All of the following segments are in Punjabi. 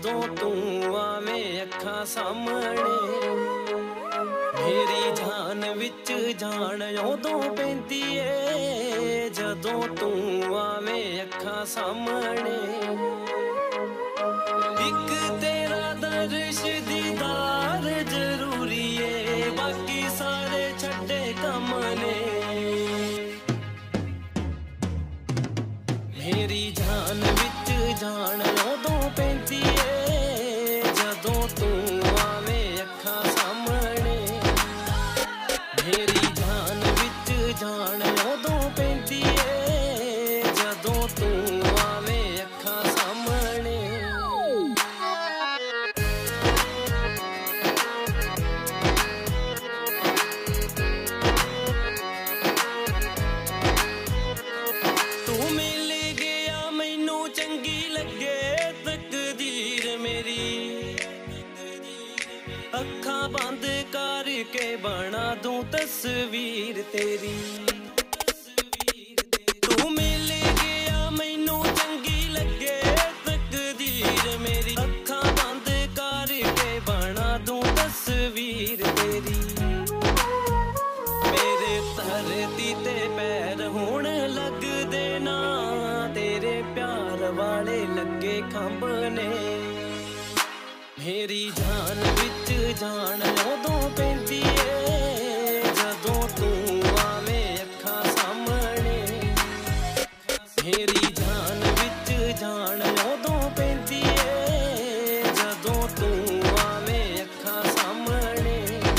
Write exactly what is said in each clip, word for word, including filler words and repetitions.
ਜਦੋਂ ਤੂੰ ਆਵੇਂ ਅੱਖਾਂ ਸਾਹਮਣੇ। ਮੇਰੀ ਜਾਨ ਵਿੱਚ ਜਾਨ ਉਦੋਂ ਪੈਂਦੀ ਏ ਜਦੋਂ ਤੂੰ ਆਵੇਂ ਅੱਖਾਂ ਸਾਹਮਣੇ। ਇੱਕ ਤੇਰਾ ਦਰਸ਼ ਦੀਦਾਰ ਜ਼ਰੂਰੀ ਏ, ਬਾਕੀ ਸਾਰੇ ਛੱਡੇ ਕੰਮ ਨੇ। ਮੇਰੀ ਜਾਨ ਵਿੱਚ ਜਾਨ ਉਦੋਂ ਪੈਂਦੀ ਏ ਜਦੋਂ ਤੂੰ ਆਵੇਂ ਅੱਖਾਂ ਸਾਹਮਣੇ। ਮੇਰੀ ਜਾਨ ਵਿੱਚ ਜਾਨ ਉਦੋਂ ਪੈਂਦੀ ਏ ਜਦੋਂ ਤੂੰ ਆਵੇਂ ਅੱਖਾਂ ਸਾਹਮਣੇ। ਤੂੰ ਮਿਲ ਗਿਆ ਮੈਨੂੰ ਚੰਗੀ ਲੱਗੇ ਤਕਦੀਰ ਮੇਰੀ, ਅੱਖਾਂ ਬੰਦ ਕਰਕੇ ਬਣਾ ਦੂੰ ਤਸਵੀਰ ਤੇਰੀ। ਤੂੰ ਮਿਲ ਗਿਆ ਮੈਨੂੰ ਚੰਗੀ ਲੱਗੇ ਤਕਦੀਰ ਮੇਰੀ, ਅੱਖਾਂ ਬੰਦ ਕਰਕੇ ਬਣਾ ਦੂੰ ਤਸਵੀਰ ਤੇਰੀ। ਮੇਰੇ ਧਰਤੀ ਤੇ ਪੈਰ ਹੁਣ ਲੱਗਦੇ ਨਾ, ਤੇਰੇ ਪਿਆਰ ਵਾਲੇ ਲੱਗੇ ਖੰਭ ਨੇ। ਮੇਰੀ ਜਾਨ ਵਿੱਚ ਜਾਨ ਉਦੋਂ ਪੈਂਦੀ ਏ ਜਦੋਂ ਤੂੰ ਆਵੇਂ ਅੱਖਾਂ ਸਾਹਮਣੇ। ਮੇਰੀ ਜਾਨ ਵਿੱਚ ਜਾਨ ਉਦੋਂ ਪੈਂਦੀ ਏ ਜਦੋਂ ਤੂੰ ਆਵੇਂ ਅੱਖਾਂ ਸਾਹਮਣੇ।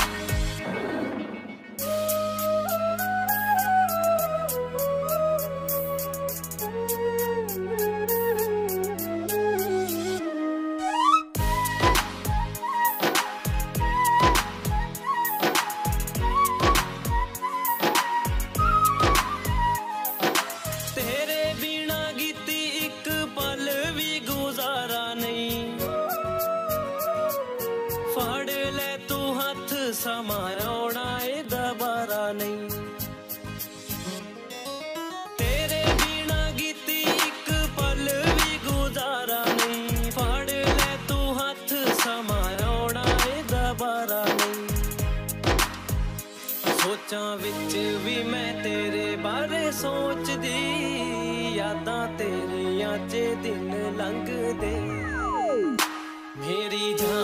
ਤੇਰੇ ਬਿਨਾ ਕੀਤੀ ਇੱਕ ਪਲ ਵੀ ਗੁਜ਼ਾਰਾ ਨਹੀਂ, ਫੜ ਲੈ ਤੂੰ ਹੱਥ ਸਮਾਂ ਆਉਣਾ ਏ ਦੁਬਾਰਾ ਨਹੀਂ। ਤੇਰੇ ਬਿਨਾ ਕੀਤੀ ਇੱਕ ਪਲ ਵੀ ਗੁਜ਼ਾਰਾ ਨਹੀਂ, ਫੜ ਲੈ ਤੂੰ ਹੱਥ ਸਮਾਂ ਆਉਣਾ ਏ ਦੁਬਾਰਾ ਨਹੀਂ। ਸੋਚਾਂ ਵਿੱਚ ਵੀ ਮੈਂ ਤੇਰੇ ਬਾਰੇ ਸੋਚਦੀ, ਯਾਦਾਂ ਤੇਰੀਆਂ 'ਚ ਦਿਨ ਲੰਘਦੇ। ਮੇਰੀ ਜਾਨ